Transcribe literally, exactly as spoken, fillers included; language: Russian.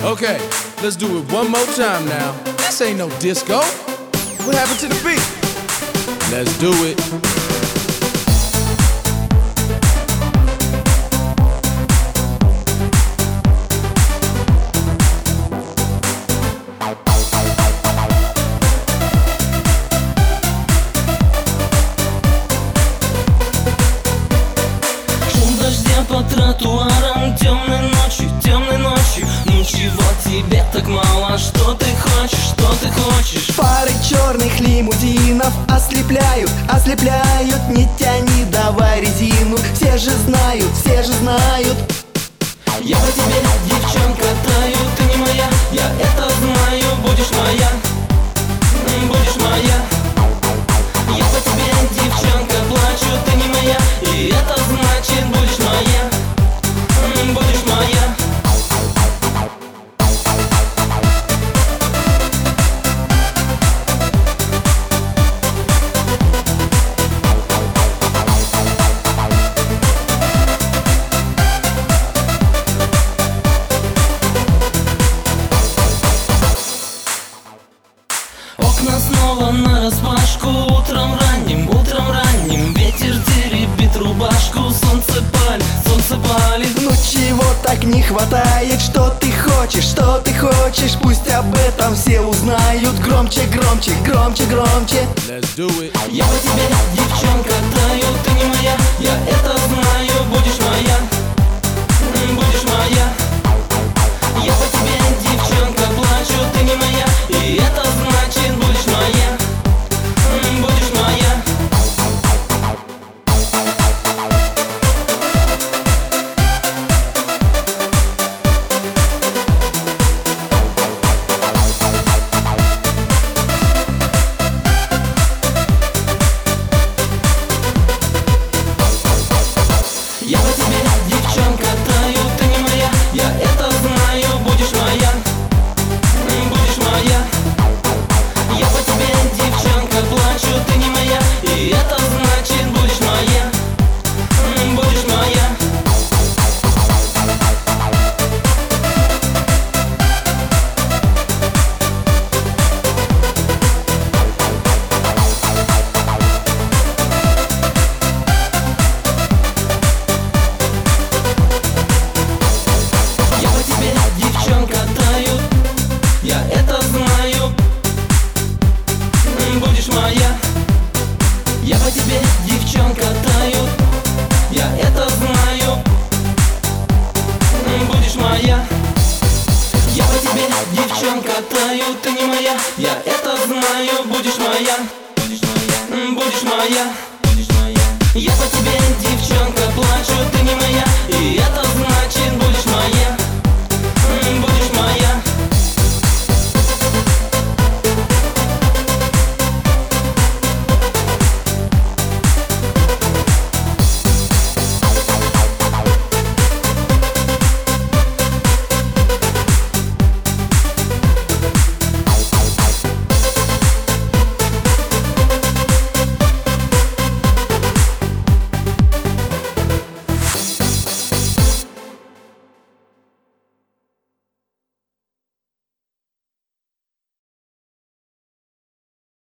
Okay, let's do it one more time now. This ain't no disco. What happened to the beat? Let's do it. По тротуарам темной ночью, темной ночью. Ну чего тебе так мало? Что ты хочешь, что ты хочешь? Фары черных лимузинов ослепляют, ослепляют. Не тяни, давай резину. Все же знают, все же знают. Я по тебе, девчонка, таю. Ты не моя, я это знаю. Будешь моя, будешь моя. Я по тебе, девчонка, плачу. Ты не моя, и это значит будешь моя, будешь моя. Окна снова нараспашку. Утром ранним, утром ранним. Ветер теребит рубашку. Солнце палит, солнце палит. Ну чего так не хватает? Что ты хочешь, что ты хочешь? Пусть об этом все узнают. Громче, громче, громче, громче. Let's do it. Я по тебе, девчонка, таю. Ты не моя, я это знаю. Будешь моя, будешь моя. Я по тебе, девчонка, плачу. Ты не моя, и это значит будешь моя, будешь моя. Я по тебе, девчонка, таю. Ты не моя, я это знаю. Будешь моя, будешь моя. Я по тебе, девчонка, плачу. Ты не моя, и это значит будешь моя, будешь моя. Я по тебе, девчонка, таю. Я это знаю. Будешь моя. Я по тебе, девчонка, таю. Я это знаю. Будешь моя. Я по тебе, девчонка, таю. Ты не моя, я это знаю. Будешь моя, будешь моя. Я по тебе, девчонка, плачу.